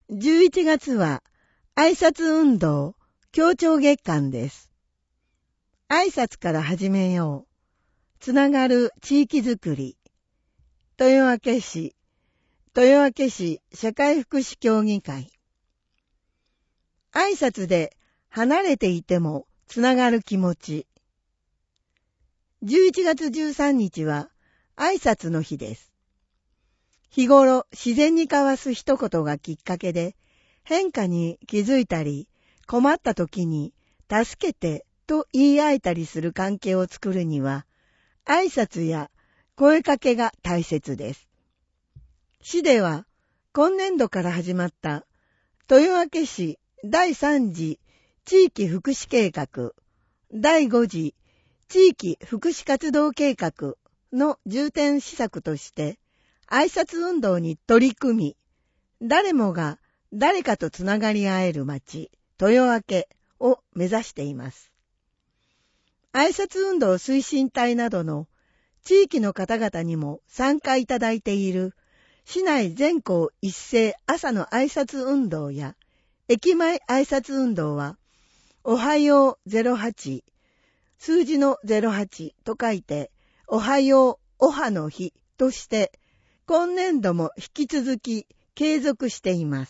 11月は挨拶運動協調月間です。挨拶から始めよう。つながる地域づくり。豊明市社会福祉協議会。挨拶で離れていてもつながる気持ち。11月13日は挨拶の日です。日頃自然に交わす一言がきっかけで変化に気づいたり、困った時に助けてと言い合えたりする関係を作るには、挨拶や声かけが大切です。市では今年度から始まった豊明市第3次地域福祉計画、第5次地域福祉活動計画の重点施策として挨拶運動に取り組み、誰もが誰かとつながり合える町、豊明を目指しています。挨拶運動推進隊などの地域の方々にも参加いただいている市内全校一斉朝の挨拶運動や駅前挨拶運動は、おはよう08、数字の08と書いて、おはようおはの日として、今年度も引き続き継続しています。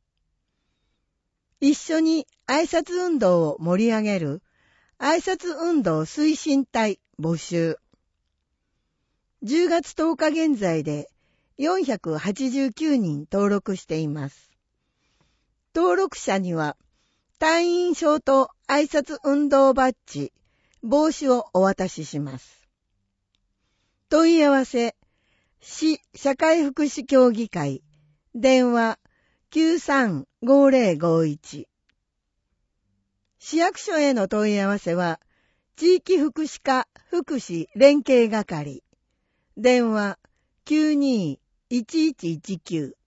一緒に挨拶運動を盛り上げる挨拶運動推進隊募集。10月10日現在で489人登録しています。登録者には隊員証と挨拶運動バッジ、帽子をお渡しします。問い合わせ、市社会福祉協議会、電話 935051。市役所への問い合わせは、地域福祉課福祉連携係、電話 92-1119